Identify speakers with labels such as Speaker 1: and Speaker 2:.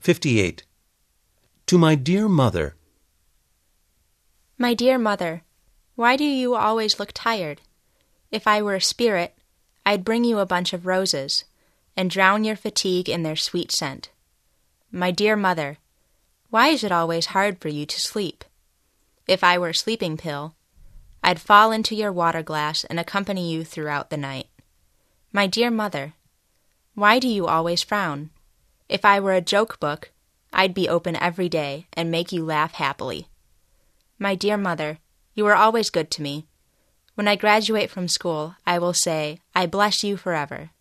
Speaker 1: 58. To my dear mother.
Speaker 2: My dear mother, why do you always look tired? If I were a spirit, I'd bring you a bunch of roses and drown your fatigue in their sweet scent. My dear mother, why is it always hard for you to sleep? If I were a sleeping pill, I'd fall into your water glass and accompany you throughout the night. My dear mother, why do you always frown? If I were a joke book, I'd be open every day and make you laugh happily. My dear mother, you are always good to me. When I graduate from school, I will say, I bless you forever.